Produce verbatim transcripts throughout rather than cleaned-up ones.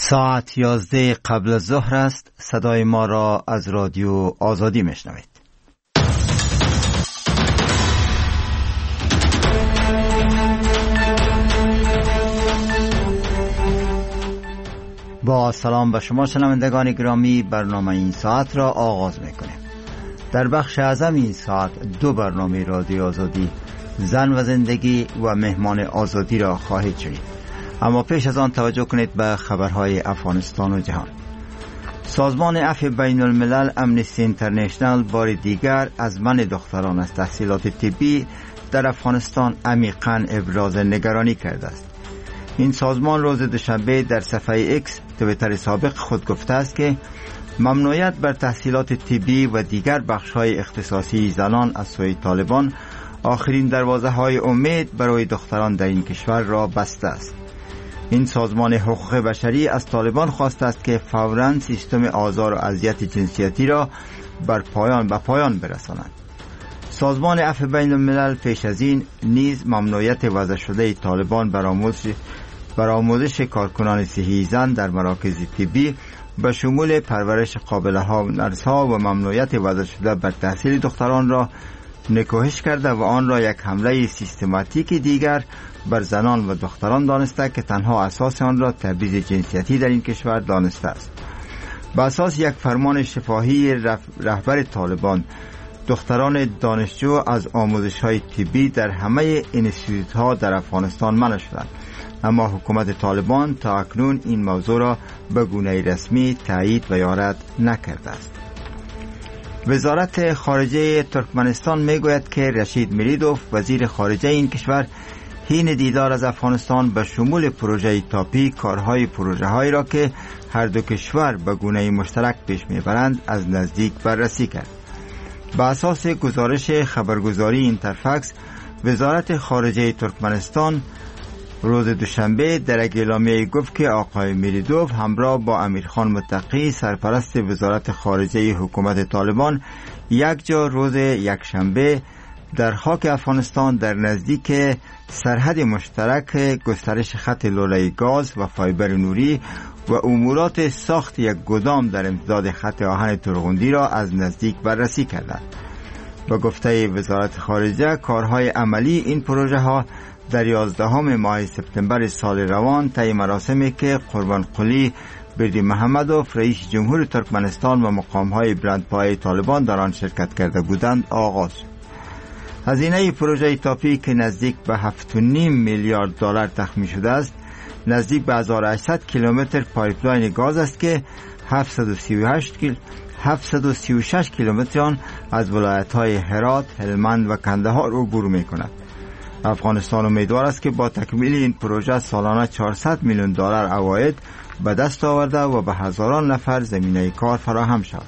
ساعت یازده قبل از ظهر است. صدای ما را از رادیو آزادی میشنوید. با سلام به شما شنوندگان گرامی، برنامه این ساعت را آغاز میکنیم. در بخش اعظم این ساعت دو برنامه رادیو آزادی، زن و زندگی و مهمان آزادی را خواهید شنید. اما پیش از آن توجه کنید به خبرهای افغانستان و جهان. سازمان عفو بین الملل امنستی اینترنشنل بار دیگر از منع دختران از تحصیلات طبی در افغانستان عمیقاً ابراز نگرانی کرده است. این سازمان روز دوشنبه در صفحه ایکس توییتر سابق خود گفته است که ممنوعیت بر تحصیلات طبی و دیگر بخش‌های اختصاصی زنان از سوی طالبان آخرین دروازه‌های امید برای دختران در این کشور را بسته است. این سازمان حقوق بشری از طالبان خواسته است که فوراً سیستم آزار و اذیت جنسیتی را بر پایان به پایان برسانند. سازمان عفو بین الملل پیش از این نیز ممنوعیت وضع شده طالبان بر آموزش بر آموزش کارکنان صحی زن در مراکز طبی به شمول پرورش قابله‌ها و نرس‌ها و ممنوعیت وضع شده بر تحصیل دختران را نکوهش کرده و آن را یک حمله سیستماتیک دیگر بر زنان و دختران دانسته که تنها اساس آن را تبعیض جنسیتی در این کشور دانسته است. به اساس یک فرمان شفاهی رهبر طالبان، دختران دانشجو از آموزش‌های طبی در همه انستیتوت‌ها در افغانستان منع شدند، اما حکومت طالبان تا اکنون این موضوع را به گونه رسمی تایید و یا رد نکرده است. وزارت خارجه ترکمنستان میگوید که رشید میریدوف وزیر خارجه این کشور حین دیدار از افغانستان به شمول پروژه تاپی کارهای پروژه هایی را که هر دو کشور به گونه مشترک پیش میبرند از نزدیک بررسی کرد. به اساس گزارش خبرگزاری اینترفکس، وزارت خارجه ترکمنستان روز دوشنبه در یک اعلامیه گفت که آقای میریدوف همراه با امیرخان متقی سرپرست وزارت خارجه حکومت طالبان یک جا روز یکشنبه در خاک افغانستان در نزدیک سرحد مشترک گسترش خط لوله گاز و فایبر نوری و امورات ساخت یک گودام در امتداد خط آهن ترغندی را از نزدیک بررسی کردند. با گفته وزارت خارجه، کارهای عملی این پروژه ها در یازدهم ماه سپتامبر سال روان طی مراسمی که قربان قلی بردی محمدوف رئیس جمهور ترکمنستان و مقام‌های بلندپایه طالبان در آن شرکت کرده بودند آغاز شد. هزینه پروژه تاپی که نزدیک به هفت و نیم میلیارد دلار تخمین شده است، نزدیک به هزار و هشتصد کیلومتر پایپلاین گاز است که هفتصد و سی و هشت کیل هفتصد و سی و شش کیلومتر آن از ولایت‌های هرات، هلمند و کندهار عبور می‌کند. افغانستان امیدوار است که با تکمیل این پروژه سالانه چهارصد میلیون دلار عواید به دست آورده و به هزاران نفر زمینه کار فراهم شود.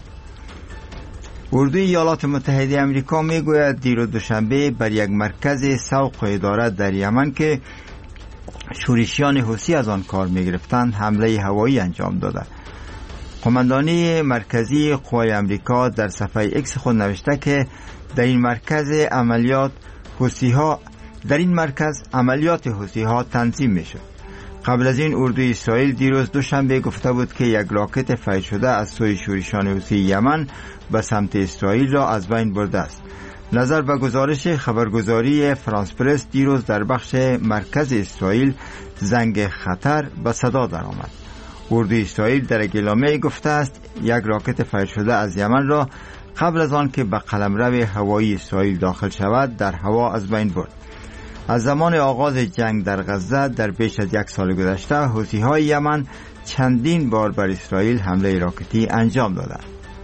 اردوی ایالات متحده آمریکا میگوید دیروز دوشنبه بر یک مرکز سوق و اداره در یمن که شورشیان حوثی از آن کار میگرفتند حمله هوایی انجام داده. قماندانی مرکزی قوای آمریکا در صفحه ایکس خود نوشته که در این مرکز عملیات حوثی‌ها در این مرکز عملیات حوثی‌ها تنظیم میشد. قبل از این اردوی اسرائیل دیروز دوشنبه گفته بود که یک راکت فیض شده از سوی شورشیان حوثی یمن به سمت اسرائیل را از بین برده است. نظر به گزارش خبرگزاری فرانس پرس، دیروز در بخش مرکز اسرائیل زنگ خطر به صدا درآمد. اردوی اسرائیل در اعلامیه گفته است یک راکت فیض شده از یمن را قبل از آن که به قلمرو هوایی اسرائیل داخل شود در هوا از بین برد. از زمان آغاز جنگ در غزه در بیش از یک سال گذشته حوثی‌های یمن چندین بار بر اسرائیل حمله راکتی انجام دادند.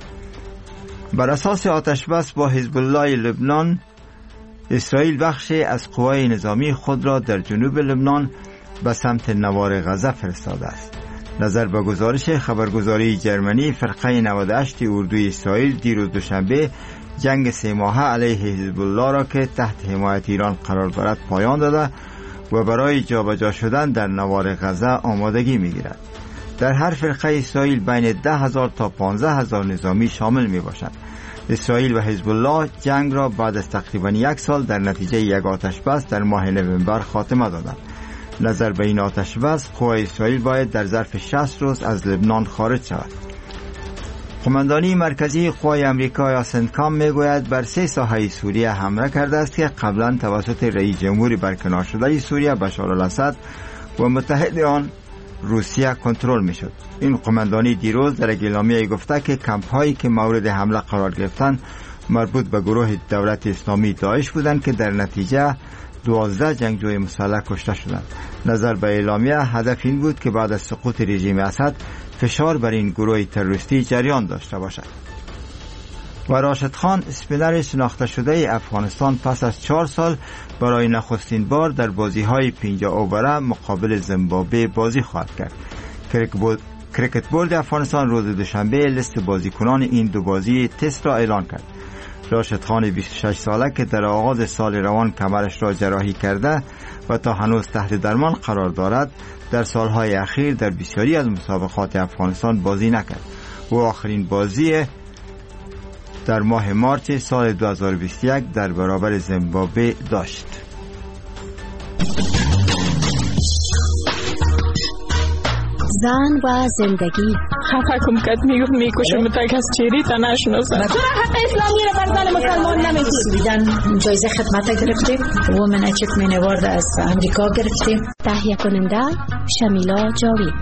بر اساس آتشبس با حزب الله لبنان، اسرائیل بخشی از قوای نظامی خود را در جنوب لبنان به سمت نوار غزه فرستاده است. نظر به گزارش خبرگزاری جرمنی، فرقه نود و هشت اردوی اسرائیل دیروز دوشنبه جنگ سه ماهه علیه حزب الله را که تحت حمایت ایران قرار دارد پایان داده و برای جابجا شدن در نوار غزه آمادگی می‌گیرد. در هر فرقه اسرائیل بین ده هزار تا پانزده هزار نظامی شامل میباشند. اسرائیل و حزب الله جنگ را بعد از تقریبا یک سال در نتیجه یک آتشبس در ماه نوامبر خاتمه دادند. نظر به این آتش بس، قوای اسرائیل باید در ظرف شصت روز از لبنان خارج شود. قماندانی مرکزی قوای آمریکا یا سنتکام میگوید بر سه ساحه سوریه حمله کرده است که قبلا توسط رئیس جمهور برکنار شده سوریه بشار الاسد و متحد آن روسیه کنترل میشد. این قماندانی دیروز در اعلامیه گفته که کمپ هایی که مورد حمله قرار گرفتند مربوط به گروه دولت اسلامی داعش بودند که در نتیجه دوازده جنگجوی مسلح کشته شدند. نظر به اعلامیه هدف این بود که بعد از سقوط رژیم اسد فشار بر این گروه تروریستی جریان داشته باشد. و راشد خان اسپینر شناخته شده افغانستان پس از چهار سال برای نخستین بار در بازی های پنجاه اووره مقابل زیمبابوه بازی خواهد کرد. کرکت بورد افغانستان روز دوشنبه لیست بازیکنان این دو بازی تست را اعلان کرد. راشد خان بیست و شش ساله که در آغاز سال روان کمرش را جراحی کرده و تا هنوز تحت درمان قرار دارد، در سالهای اخیر در بسیاری از مسابقات افغانستان بازی نکرد. و آخرین بازی در ماه مارچ سال دو هزار و بیست و یک در برابر زیمبابوه داشت. زن و زندگی. خفه کم کت میگفت میکشم تا کس چیری تا نشناسم. چرا حق اسلامی رو بر زن مسلمان نمیدید؟ دیدن جایزه خدمت گرفتیم و من اچیومنت اوارد از امریکا گرفتیم. تهیه کننده شمیلا جاوید.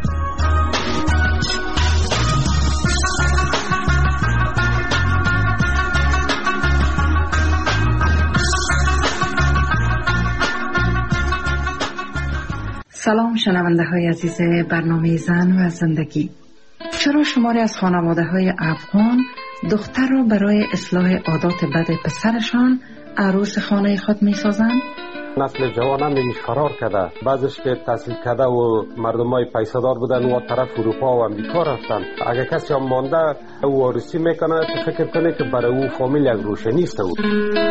سلام شنونده های عزیز برنامه زن و زندگی. چرا شماری از خانواده های افغان دختر را برای اصلاح عادات بد پسرشان عروس خانه خود می سازند؟ نسل جوان هم میگیش فرار کرده، بعضش که تحصیل کرده و مردم های پیسادار بودن و طرف اروپا و امریکا رفتن. اگه کسی هم مانده او وارثی میکنه تو فکر کنه که برای او فامیل یک روشنیست او.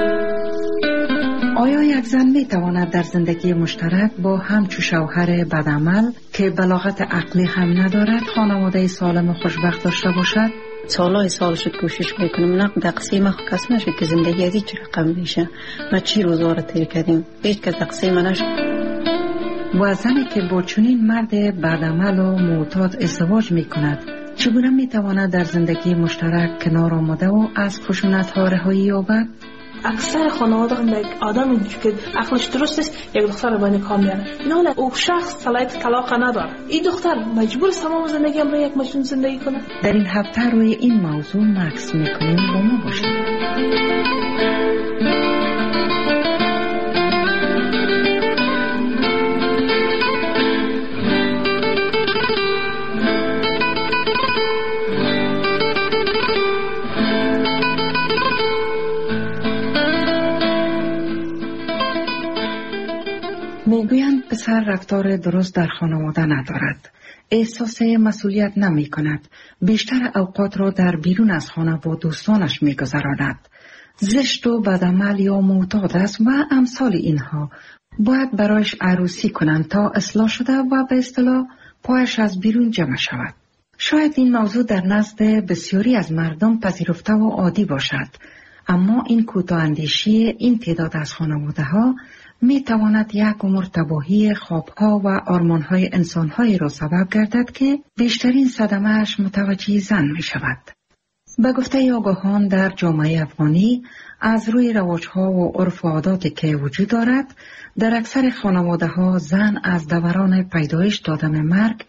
آیا یک زن می تواند در زندگی مشترک با همچو شوهر بدعمل که بلاغت عقلی هم ندارد خانواده سالم و خوشبخت داشته باشد؟ سالهای سال شد کوشش میکنم نقد تقسیم خو کس نشد که زندگی از چی رقم میشه. ما چی روزا تیر کردیم هیچ کس تقسیم نشد. و زنی که با چنین مرد بدعمل و معتاد ازدواج میکند چگونه میتواند در زندگی مشترک کنار آمده و از خشونت ها رهایی یابد؟ اکثر خانواده هم یک آدمی که عقلش درست است یک دختر رو به نکاح میاره، نه او شخص صلاحیت طلاق نداره. این دختر مجبور است تمام زندگی هم با یک مجنون زندگی کنه. در این هفته روی این موضوع مکس میکنیم، با ما باشید. میگویند پسر رفتار درست در خانواده ندارد، احساس مسئولیت نمی کند، بیشتر اوقات را در بیرون از خانه با دوستانش می گذراند، زشت و بدعمل یا معتاد است و امثال اینها. باید برایش عروسی کنند تا اصلاح شده و به اصطلاح پایش از بیرون جمع شود. شاید این موضوع در نزد بسیاری از مردم پذیرفته و عادی باشد، اما این کوتاه‌اندیشی این تعداد از خانواده ها می تواند یک عمر تباهی خوابها و آرمانهای انسانهایی را سبب گردد که بیشترین صدمه‌اش متوجه زن می شود. به گفته آگاهان در جامعه افغانی از روی رواجها و عرف و عاداتی که وجود دارد، در اکثر خانواده ها زن از دوران پیدایش تا دم مرگ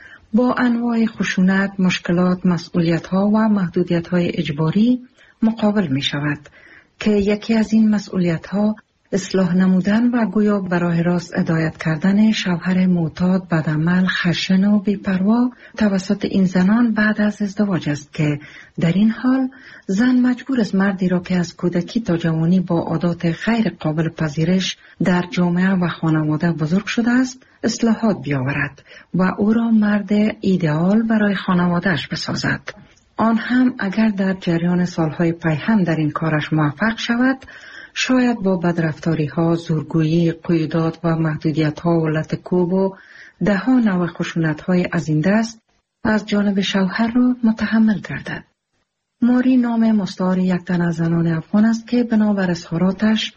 با انواع خشونت، مشکلات، مسئولیت‌ها و محدودیت‌های اجباری مقابل می شود که یکی از این مسئولیت‌ها اصلاح نمودن و گویا به راه راست هدایت کردن شوهر معتاد، بدعمل، خشن و بی‌پروا توسط این زنان بعد از ازدواج است که در این حال زن مجبور است مردی را که از کودکی تا جوانی با عادات غیر قابل پذیرش در جامعه و خانواده بزرگ شده است اصلاحات بیاورد و او را مرد ایدئال برای خانوادهش بسازد. آن هم اگر در جریان سالهای پی هم در این کارش موفق شود، شاید با بدرفتاری ها، زورگویی، قیودات و محدودیت ها و لطکوب و ده ها نوع خشونت های از این دست از جانب شوهر را متحمل گردد. ماری نام مستعار یک تن از زنان افغان است که بنابر اظهاراتش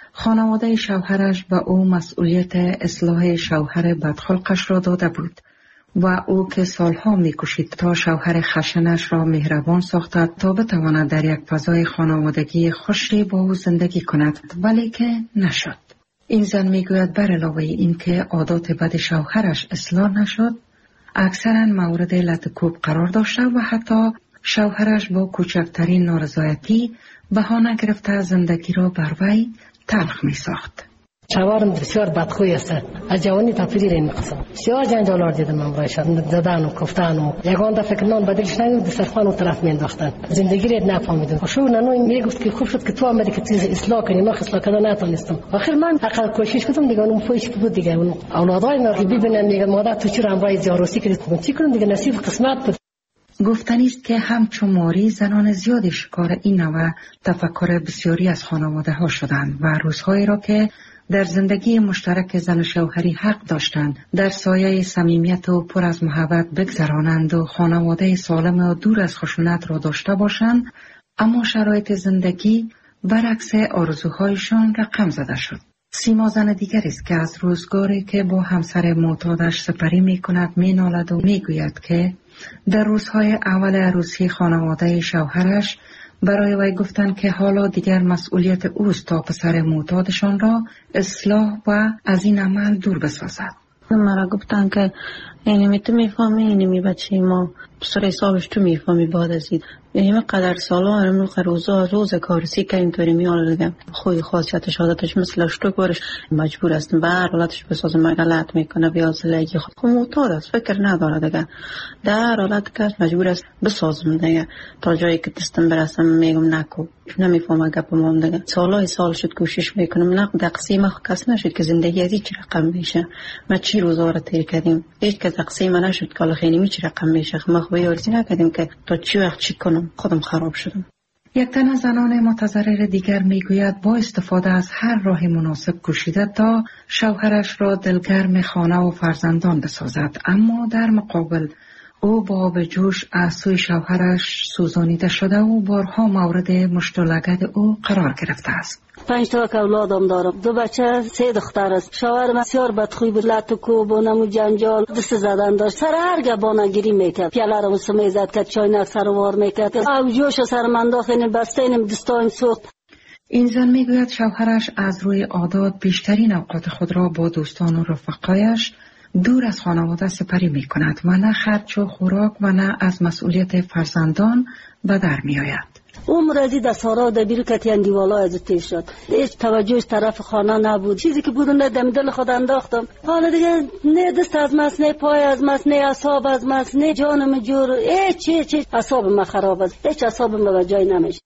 خانواده شوهرش به او مسئولیت اصلاح شوهر بدخلقش را داده بود و او که سالها می‌کوشید تا شوهر خشنش را مهربان ساختد تا بتواند در یک فضای خانوادگی خوشی با او زندگی کند، ولی که نشد. این زن میگوید بر علاوه این که عادات بد شوهرش اصلاح نشد، اکثرا مورد لطکوب قرار داشته و حتی شوهرش با کوچکترین نارضایتی بهانه گرفته زندگی را بر وی تلخ می ساخت. شوهرم بسیار بدخوی است. از جوانی تا پیری این قسم بسیار جنجالار دیدم امرایش، زدن و کفتن و یگان دفعه که نان بدلش نمید دسترخوان و طرف مینداختن. زندگی را نفهمیدم. شو نانو میگفت که خوب شد که تو آمدی که چیز اصلاح کنی، ما اصلاح کردن نتونستم. آخر من حقیقتا کوشش کردم دیگه، اون فویش که بود دیگه، اون اولادای ما ببینن میگن مادر تو چرا امرای زیاروسی کردی؟ چی کنم دیگه، نصیب قسمت بود. گفتنی است که همچون ماری زنان زیادی شکار این نوع تفکر بسیاری از خانواده ها شدند و روزهایی را که در زندگی مشترک زن و شوهری حق داشتند در سایه صمیمیت و پر از محبت بگذرانند و خانواده سالم و دور از خشونت را داشته باشند، اما شرایط زندگی برعکس آرزوهایشان رقم زده شد. سیما زن دیگر است که از روزگاری که با همسر معتادش سپری می کند می نالد و می گوید که در روزهای اول عروسی خانواده شوهرش برای وی گفتند که حالا دیگر مسئولیت اوست تا پسر معتادشان را اصلاح و از این عمل دور بسازد. مرا گفتن که یعنی می تو میفهمی، یعنی می بچه ما سر حسابش تو میفهمی بعد از این یعنی قدر سالا امروز روزا روز کارسی که اینطوری میاد دیگه خوی خاصیتش عادتش مثل اشتوک برش مجبور است به هر حالتش بسازه، مگلت میکنه بیا زلگی خود خب معتاد است، فکر نداره دیگه، در حالت که مجبور است بسازم دیگه تا جایی که دستم برسم میگم نکو، نمیفهمه گپ مام دیگه. سالای سال شد کوشش میکنم نه تقسیم کس نشد که زندگی از چی رقم میشه، ما چی روزا رو طی کردیم هیچ که تقسیم نشد که خیلی می چی رقم میشه، ما خوبی ارزی نکردیم که تا چی وقت چی کنم، خودم خراب شدم. یک تن از زنان متضرر دیگر میگوید با استفاده از هر راه مناسب کوشیده تا شوهرش را دلگرم خانه و فرزندان بسازد، اما در مقابل او با آب جوش از سوی شوهرش سوزانیده شده و بارها مورد مشت و لگد او قرار گرفته است. پنج تا اولادم دارم، دو بچه، سه دختر است. شوهرم بسیار بدخوی بود، لط و کوب و نمو جنجال، دست زدن داشت، سر هر گبانه گیری میکرد، پیاله رو سمیزد کرد، چاینک سر وار میکرد، آب جوش سر من داخل بسته اینم دستان سوخت. این زن میگوید شوهرش از روی عادات بیشترین اوقات خود را با دوستان و رفقایش دور از خانواده سپری می کند و نه خرچ و خوراک و نه از مسئولیت فرزندان به در می آید. عمر از این دستارا در بیرو کتی اندیوالا از تیر شد، هیچ توجهش طرف خانه نبود، چیزی که بود نه دم دل خود انداختم. حالا دیگه نه دست از مس، نه پای از مس، نه اعصاب از مس، نه جانم جور، هیچ هیچ هیچ اعصاب ما خراب است، هیچ اعصاب ما به جای نمیشه.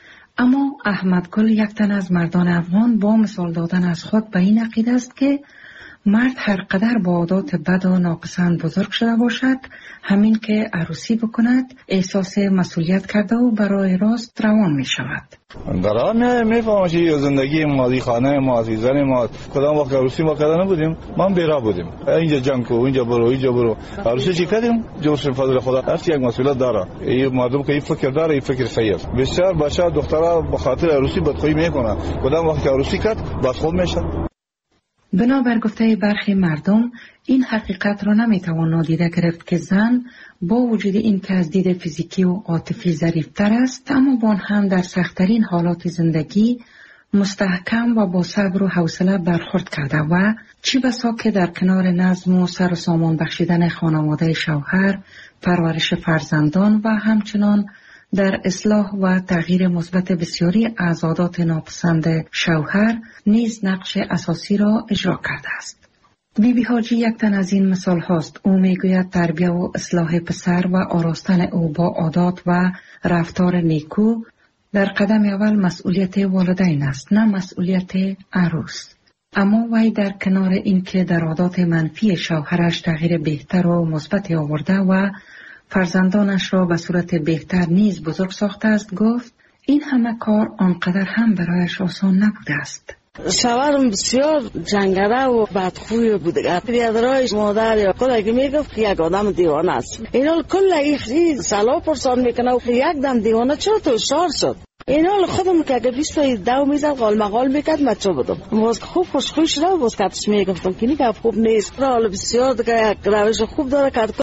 اما احمد گل یک تن از مردان افغان با مثال دادن از خود به این عقیده است که مرد هر قدر با عادات بد و ناپسند بزرگ شده باشد، همین که عروسی بکند احساس مسئولیت کرده و برای راست روان می شود. در آن می فهمم که زندگی مادی خانه ما، زن ما، کدام وقت عروسی ما کردن نبودیم، ما بیرا بودیم، اینجا جنگ کو، اینجا برو، اینجا برو. عروسی چی کردیم؟ جوش فضل خدا، هر یک مسئولیت داره. این مردم که این فکر داره، این فکر صحیح است. بسیار بچه دخترها به خاطر عروسی بدخویی میکنن، کدام وقت عروسی کرد بدخو میشه. بنابر گفته برخی مردم این حقیقت را نمیتوان نادیده گرفت که زن با وجود این که از دید فیزیکی و عاطفی ظریف‌تر است، اما با هم در سخت‌ترین حالات زندگی مستحکم و با صبر و حوصله برخورد کرده و چی بسا که در کنار نظم و سر و سامان بخشیدن خانواده شوهر، پرورش فرزندان و همچنان در اصلاح و تغییر مثبت بسیاری از عادات ناپسند شوهر نیز نقش اساسی را اجرا کرده است. بی بی حاجی یک تن از این مثال هاست. او میگوید تربیت و اصلاح پسر و آراستن او با عادات و رفتار نیکو در قدم اول مسئولیت والدین است، نه مسئولیت عروس. اما وی در کنار این که در عادات منفی شوهرش تغییر بهتر و مثبت آورده و فرزندانش را به صورت بهتر نیز بزرگ ساخته است، گفت این همه کار آنقدر هم برایش آسان نبوده است. شوهرم بسیار جنگره و بدخوی بوده. بیادرایش مادر یا خود اگه میگفت که یک آدم دیوانه است، اینا کل این سلا پرسان میکنه و یک دم دیوانه چرا تو شار شد؟ اینا خودم که اگه بیست تا دو میزد قال مقال میکرد من چه بدم باز خوب خوش خوش را باز کاتش میگفتم که نیک خوب نیست حالا بسیار دیگه روش خوب داره که